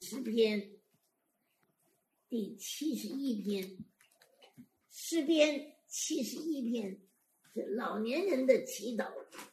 诗篇第71篇，诗篇71篇是老年人的祈祷，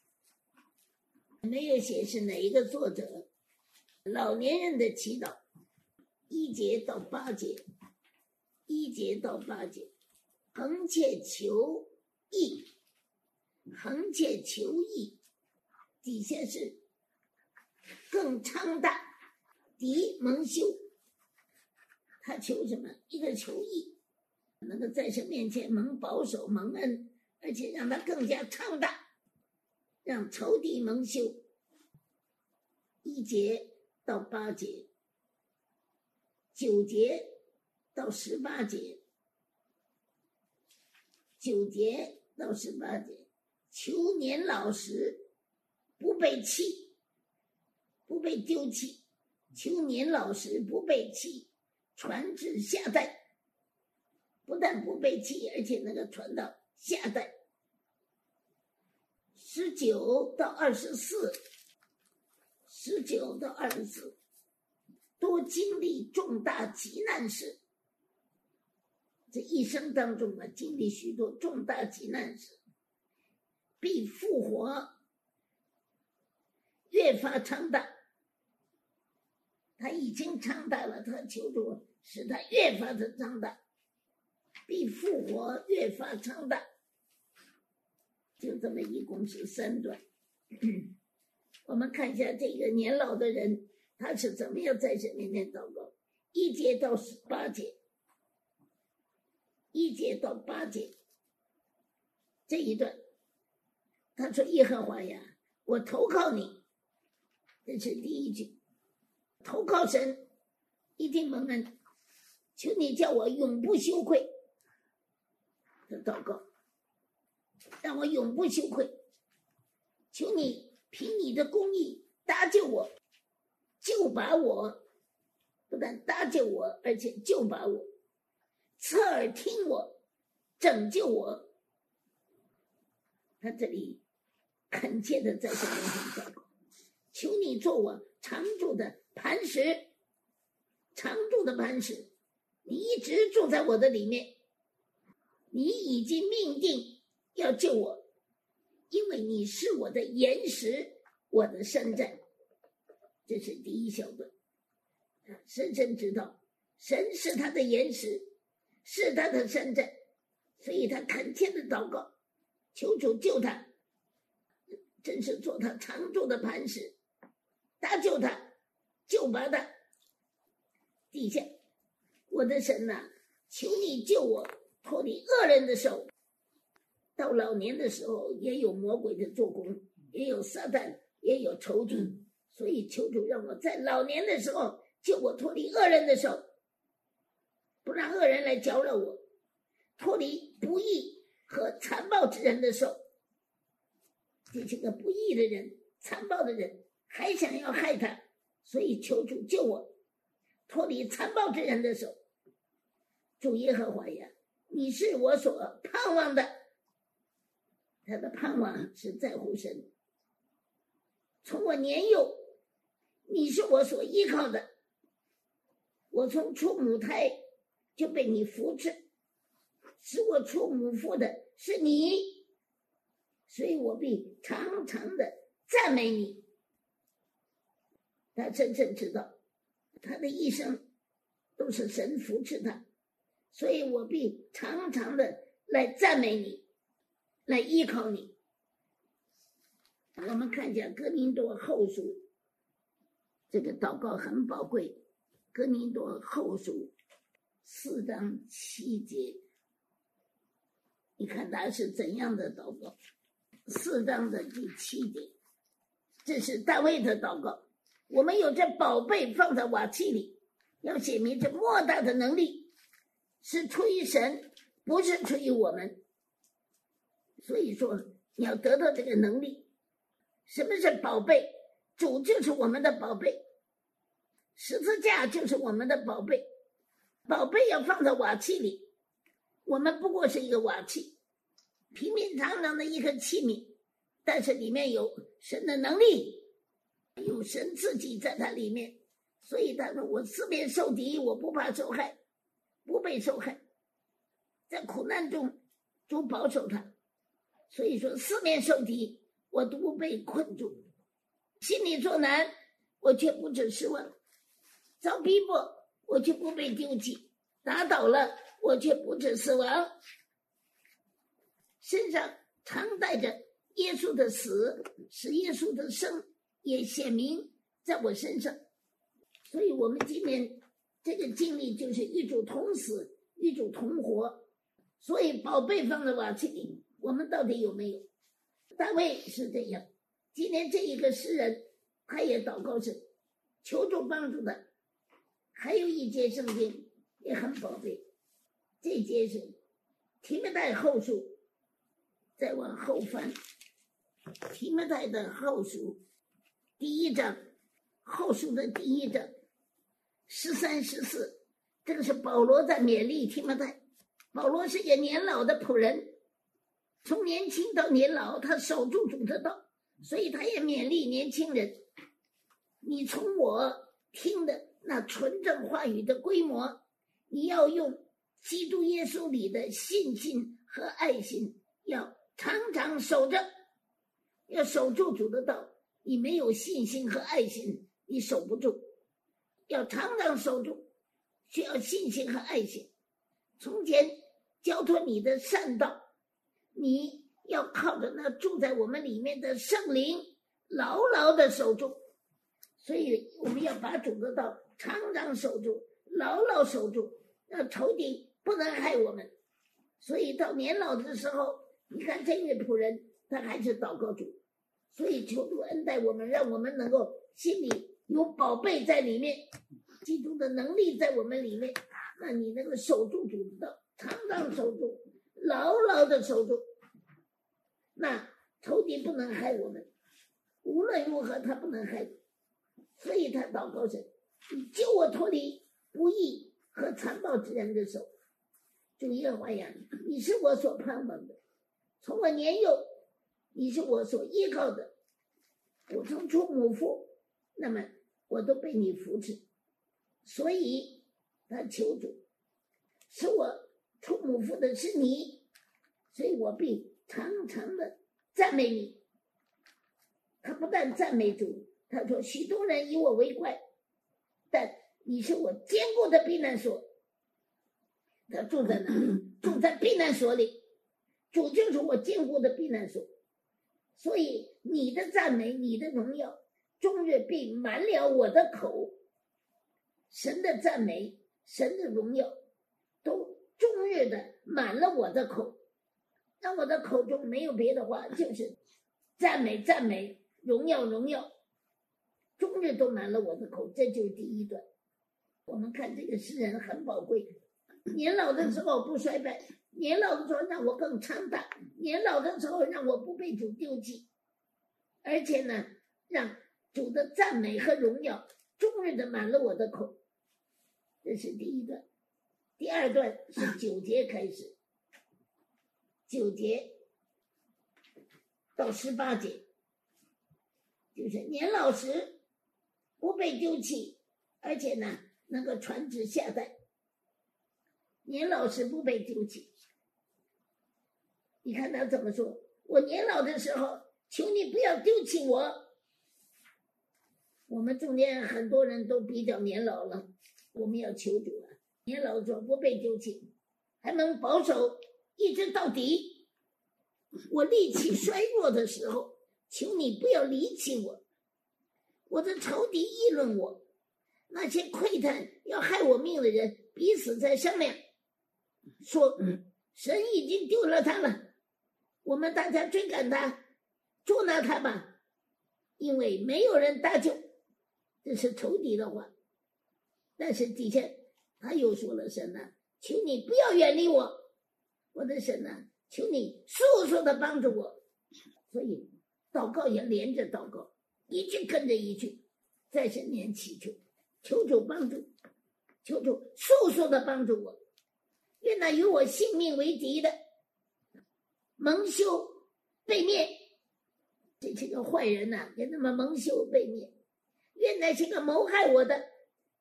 没有写是哪一个作者。老年人的祈祷1节到8节，1节到8节，恒切求义，恒切求义，底下是更昌大，敌蒙羞。他求什么？一个求义，能够在神面前蒙保守蒙恩，而且让他更加昌大，让仇敌蒙羞。1节到8节，9节到18节，9节到18节，求年老时不被弃，不被丢弃，求年老时不被弃，传至下代，不但不被弃，而且能够传到下代。19到24，多经历重大急难事，这一生当中经历许多重大急难事，必复活，越发昌大。他已经昌大了，他求主使他越发的昌大，必复活，越发昌大。就这么一共是3段。我们看一下这个年老的人他是怎么样在神面前祷告。1节到8节，1节到8节这一段，他说：耶和华呀，我投靠你。这是第一句，投靠神一定蒙恩，求你叫我永不羞愧的祷告，让我永不羞愧。求你凭你的公义搭救我，救拔我，不但搭救我，而且救拔我，侧耳听我，拯救我。他这里恳切的在神面前祷告，求你做我常住的磐石，常住的磐石，你一直住在我的里面，你已经命定要救我，因为你是我的岩石，我的山寨。这是第一小段。深深知道神是他的岩石，是他的山寨，所以他恳切的祷告，求主救他，真是做他常住的磐石，搭救他，救拔他。底下，我的神啊，求你救我脱离恶人的手。到老年的时候也有魔鬼的做工，也有撒旦，也有仇敌，所以求主让我在老年的时候救我脱离恶人的手，不让恶人来搅扰我，脱离不义和残暴之人的手。这些个不义的人，残暴的人还想要害他，所以求主救我脱离残暴之人的手。主耶和华呀，你是我所盼望的。他的盼望是在乎神。从我年幼，你是我所依靠的，我从出母胎就被你扶持，使我出母腹的是你，所以我必常常的赞美你。他真正知道他的一生都是神扶持他，所以我必常常的来赞美你，来依靠你。我们看一下哥林多后书，这个祷告很宝贵。哥林多后书4章7节，你看他是怎样的祷告。4章的第7节，这是大卫的祷告。我们有这宝贝放在瓦器里，要显明这莫大的能力是出于神，不是出于我们。所以说你要得到这个能力。什么是宝贝？主就是我们的宝贝，十字架就是我们的宝贝。宝贝要放在瓦器里，我们不过是一个瓦器，平平常常的一个器皿，但是里面有神的能力，有神自己在它里面， 所以他说我四面受敌，我不怕受害，不被受害，在苦难中主保守他。所以说四面受敌，我都不被困住，心里作难，我却不致失望，遭逼迫我却不被丢弃，打倒了我却不致死亡，身上常带着耶稣的死，使耶稣的生也显明在我身上。所以我们今年这个经历就是与主同死，与主同活。所以宝贝放在瓦器里，我们到底有没有？大卫是这样，今天这一个诗人他也祷告神，求助帮助他。还有一节圣经也很宝贝，这节是提摩太后书，再往后翻，提摩太的后书第一章，后书的第一章13、14，这个是保罗在勉励提摩太。保罗是个年老的仆人，从年轻到年老，他守住主的道，所以他也勉励年轻人，你从我听的那纯正话语的规模，你要用基督耶稣里的信心和爱心，要常常守着，要守住主的道。你没有信心和爱心，你守不住，要常常守住，需要信心和爱心。从前交托你的善道，你要靠着那住在我们里面的圣灵牢牢的守住。所以我们要把主的道常常守住，牢牢守住，让仇敌不能害我们。所以到年老的时候，你看这位仆人他还是祷告主，所以求主恩待我们，让我们能够心里有宝贝在里面，基督的能力在我们里面，那你能够守住主的道，常常守住，牢牢的守住，那仇敌不能害我们，无论如何他不能害我。所以他祷告神，你救我脱离不义和残暴之人的手。主耶和华呀，你是我所盼望的，从我年幼你是我所依靠的，我从出母腹，那么我都被你扶持。所以他求主使我出母腹的是你，所以我必常常的赞美你。他不但赞美主，他说许多人以我为怪，但你是我坚固的避难所。他住在哪里？住在避难所里，主就是我坚固的避难所。所以你的赞美，你的荣耀终日必满了我的口。神的赞美，神的荣耀都终日的满了我的口，让我的口中没有别的话，就是赞美赞美，荣耀荣耀，终日都满了我的口。这就是第一段。我们看这个诗人很宝贵，年老的时候不衰败，年老的时候让我更强大，年老的时候让我不被主丢弃，而且呢，让主的赞美和荣耀终日的满了我的口。这是第一段。第二段是9节开始，9节到18节，就是年老时不被丢弃，而且呢能够传旨下代。年老时不被丢弃，你看他怎么说，我年老的时候求你不要丢弃我。我们中间很多人都比较年老了，我们要求主啊，年老的时候不被丢弃，还能保守一直到底。我力气衰弱的时候，求你不要离弃我。我的仇敌议论我，那些窥探要害我命的人彼此在商量，说神已经丢了他了，我们大家追赶他，捉拿他吧，因为没有人搭救。这是仇敌的话。但是底下他又说了，神啊，求你不要远离我，我的神啊，求你速速的帮助我。所以祷告也连着祷告，一句跟着一句，在神面祈求，求主帮助，求主速速的帮助我。愿那与我性命为敌的蒙羞被灭，这些个坏人呐，也那么蒙羞被灭。愿那些个谋害我的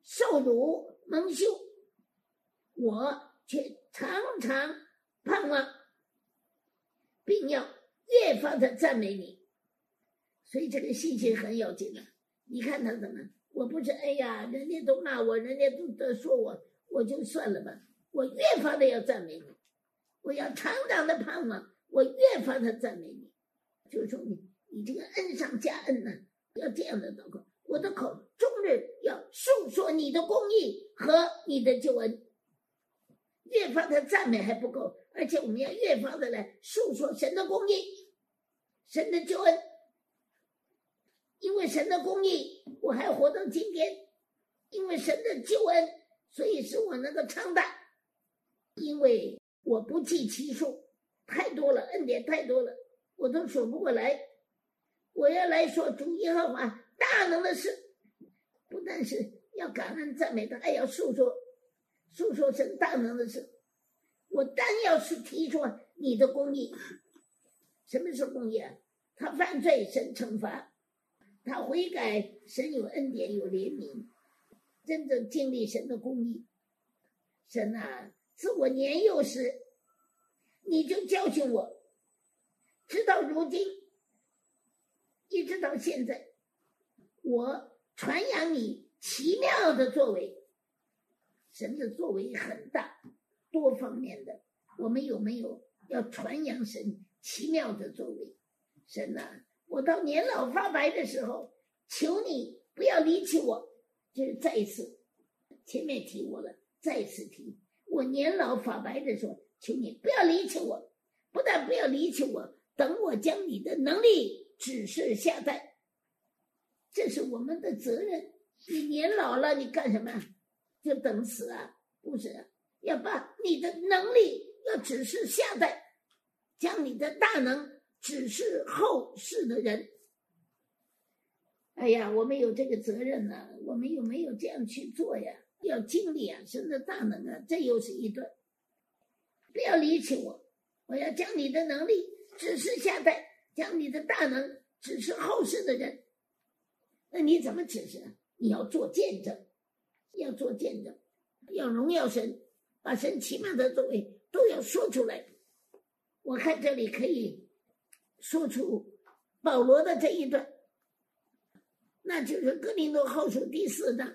受辱蒙羞，我却常常盼望，并要越发的赞美你。所以这个信心很要紧的。你看他怎么，我不是哎呀人家都骂我，人家都说我就算了吧，我越发的要赞美你，我要常常的盼望，我越发的赞美你。就说你这个恩上加恩呢，要这样的祷告，我的口终日要述说你的公义和你的救恩。越发的赞美还不够，而且我们要越发的来述说神的公义，神的救恩。因为神的公义，我还活到今天；因为神的救恩，所以使我能够长大。因为我不计其数，太多了，恩典太多了，我都数不过来。我要来说主耶和华大能的事，不但是要感恩赞美他，还要述说神大能的事。我单要是提出你的公义。什么是公义啊？他犯罪，神惩罚；他悔改，神有恩典有怜悯，真正经历神的公义。神啊，自我年幼时你就教训我，直到如今一直到现在，我传扬你奇妙的作为。神的作为很大，多方面的，我们有没有要传扬神奇妙的作为？神啊，我到年老发白的时候，求你不要离弃我。就是再一次，前面提过了，再一次提，我年老发白的时候，求你不要离弃我。不但不要离弃我，等我将你的能力指示下代。这是我们的责任。你年老了，你干什么？就等死啊？不是啊，要把你的能力要指示下代，将你的大能指示后世的人。哎呀，我们有这个责任呢，我们有没有这样去做呀？要经历啊，神的大能啊，这又是一段。不要离弃我，我要将你的能力指示下代，将你的大能指示后世的人。那你怎么指示？你要做见证，要做见证，要荣耀神，把神奇妙的作为都要说出来。我看这里可以说出保罗的这一段，那就是哥林多后书第4章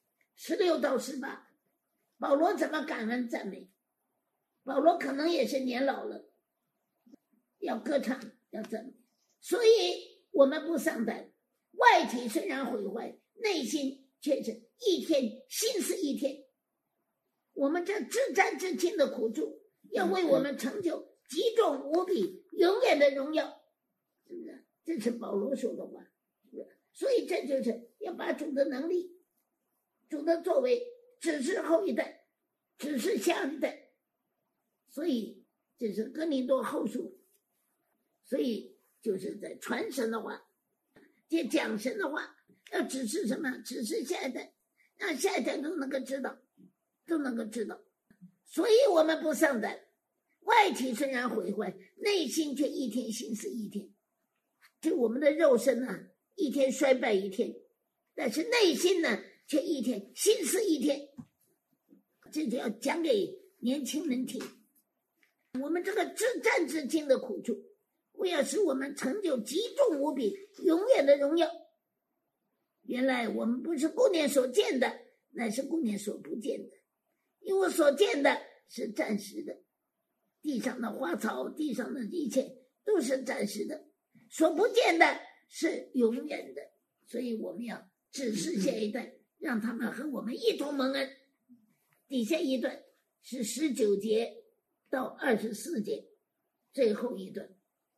16到18。保罗怎么感恩赞美？保罗可能也是年老了，要歌唱，要赞美，所以我们不丧胆。外体虽然毁坏，内心却是一天新似一天。我们这至战至轻的苦处，要为我们成就极重无比永远的荣耀，是不是？这是保罗说的话，是不是？所以这就是要把主的能力、主的作为指示后一代，指示下一代。所以这是哥林多后书，所以就是在传神的话，这讲神的话，要指示什么？指示下一代，让下一代都能够知道，都能够知道。所以我们不丧胆，外体虽然毁坏，内心却一天新似一天。就我们的肉身啊，一天衰败一天，但是内心呢，却一天新似一天。这就要讲给年轻人听。我们这个至战至轻的苦处，为要使我们成就极重无比永远的荣耀。原来我们不是顾念所见的，乃是顾念所不见的。因为所见的是暂时的，地上的花草，地上的一切都是暂时的，所不见的是永远的。所以我们要指示下一代，让他们和我们一同蒙恩。底下一段是19节到24节，最后一段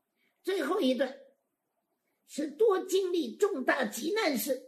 是多经历重大急难事，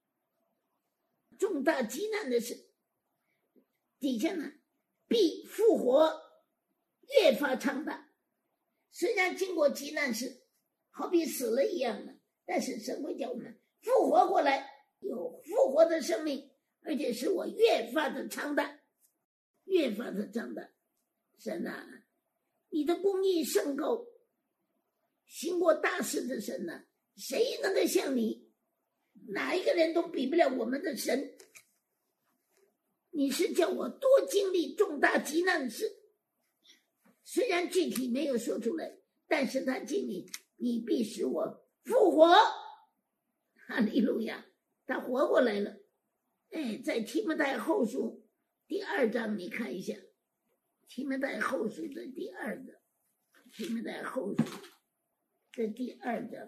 重大急难的事。底下呢，必复活，越发长大。虽然经过急难事，好比死了一样的，但是神会叫我们复活过来，有复活的生命，而且使我越发的长大，越发的长大。神啊，你的公义甚高，行过大事的神啊，谁能够像你？哪一个人都比不了我们的神。 你是叫我多经历重大急难的事，虽然具体没有说出来，但是他经历你必使我复活。哈利路亚，他活过来了。在提摩太后书第2章你看一下，提摩太后书的第2章，提摩太后书的第2章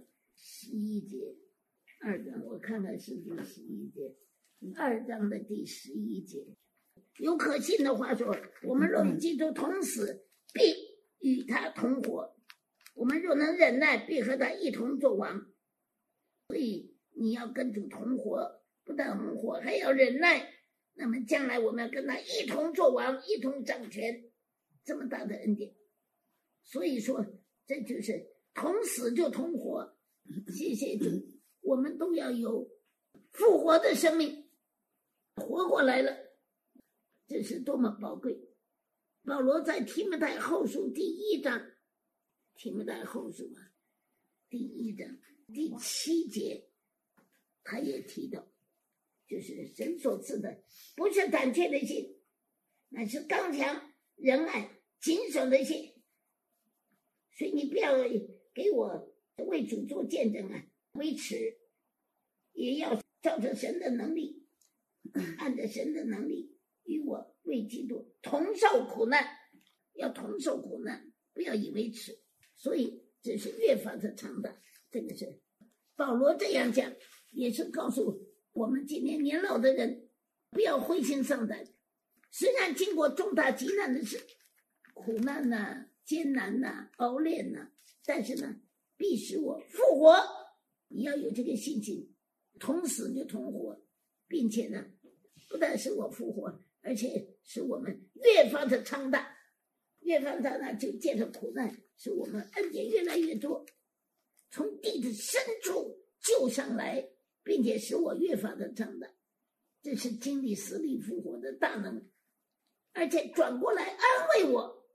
11节，2章我看看是第11节，2章的第11节，有可信的话说，我们若与基督同死，必与他同活；我们若能忍耐，必和他一同作王。所以你要跟主同活，不但同活，还要忍耐。那么将来我们要跟他一同作王，一同掌权，这么大的恩典。所以说，这就是同死就同活。谢谢主，我们都要有复活的生命，活过来了，这是多么宝贵。保罗在提摩太后书第1章，提摩太后书第1章第7节，他也提到，就是神所赐的不是胆怯的心，乃是刚强仁爱谨守的心。所以你不要给我为主做见证维持，也要照着神的能力，按着神的能力与我为基督同受苦难，要同受苦难，不要以为耻。所以这是越发的长大，这个是保罗这样讲，也是告诉我们今年年老的人不要灰心丧胆。虽然经过重大极难的事，苦难艰难熬炼但是呢，必使我复活。你要有这个信心，同死就同活，并且呢，不但使我复活，而且使我们越发的昌大，越发的就借着苦难，使我们恩典越来越多，从地的深处救上来，并且使我越发的长大。这是经历死里复活的大能，而且转过来安慰我，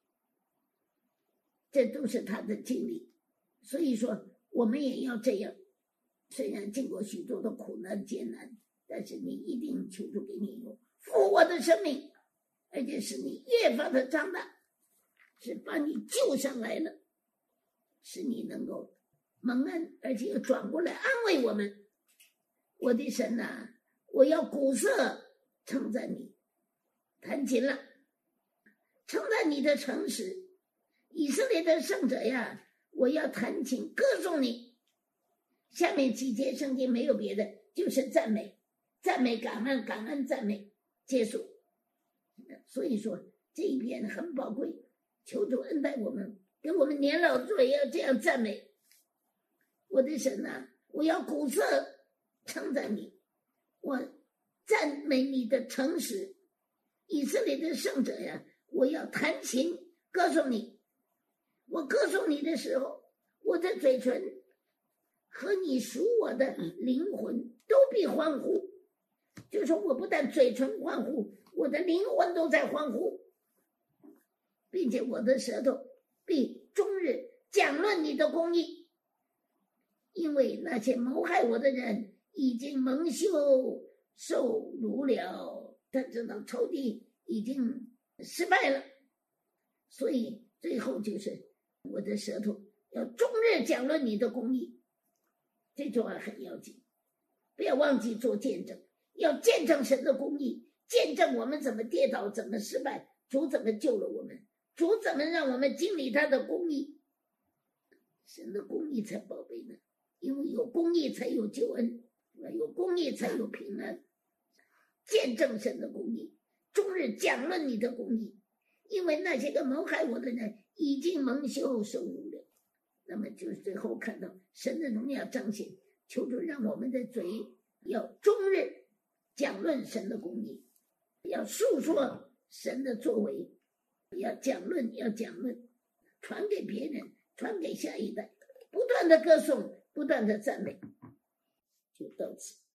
这都是他的经历。所以说我们也要这样，虽然经过许多的苦难艰难，但是你一定求主给你有复活的生命，而且使你越发的长大，是把你救上来了，使你能够蒙恩，而且又转过来安慰我们。我的神我要鼓瑟称赞你，弹琴了，称赞你的诚实。以色列的圣者呀，我要弹琴歌颂你。下面几节圣经没有别的，就是赞美，赞美感恩，感恩赞美，结束。所以说这一篇很宝贵，求主恩待我们，跟我们年老的也要这样赞美。我的神我要鼓瑟称赞你，我赞美你的诚实。以色列的圣者呀，我要弹琴歌颂你。我歌颂你的时候，我的嘴唇和你属我的灵魂都必欢呼。就是说我不但嘴唇欢呼，我的灵魂都在欢呼，并且我的舌头必终日讲论你的公义，因为那些谋害我的人已经蒙羞受辱了，他知道仇敌已经失败了，所以最后就是我的舌头要终日讲论你的公义。这句话很要紧，不要忘记做见证，要见证神的公义，见证我们怎么跌倒，怎么失败，主怎么救了我们，主怎么让我们经历他的公义。神的公义才宝贝呢，因为有公义才有救恩，有公义才有平安。见证神的公义，终日讲论你的公义，因为那些个谋害我的人已经蒙羞受辱了。那么就是最后看到神的荣耀彰显，求主让我们的嘴要终日讲论神的公义，要述说神的作为，要讲论，传给别人，传给下一代，不断的歌颂，不断的赞美。就到此。